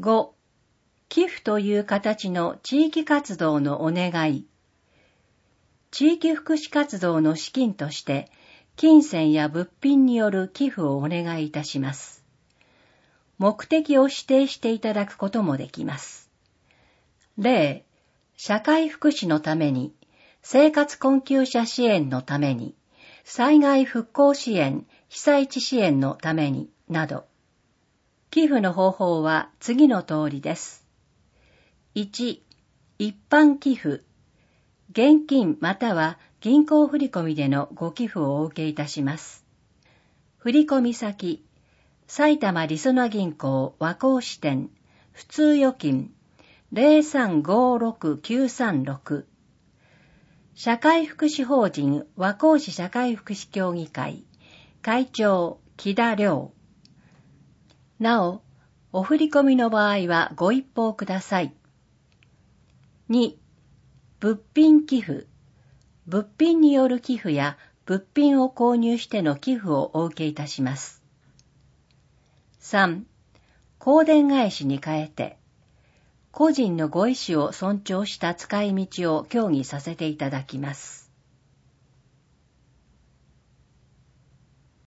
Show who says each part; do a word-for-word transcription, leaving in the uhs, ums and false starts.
Speaker 1: ご、寄付という形の地域活動のお願い。地域福祉活動の資金として、金銭や物品による寄付をお願いいたします。目的を指定していただくこともできます。例、社会福祉のために、生活困窮者支援のために、災害復興支援、被災地支援のために、など。寄付の方法は次の通りです。いち、一般寄付。現金または銀行振込でのご寄付をお受けいたします。振込先、埼玉りそな銀行和光支店、普通預金 ゼロさんごろくきゅうさんろく。社会福祉法人和光市社会福祉協議会、会長木田亮。なお、お振込の場合はご一報ください。に、物品寄付。物品による寄付や物品を購入しての寄付をお受けいたします。さん、香典返しに変えて、個人のご意思を尊重した使い道を協議させていただきます。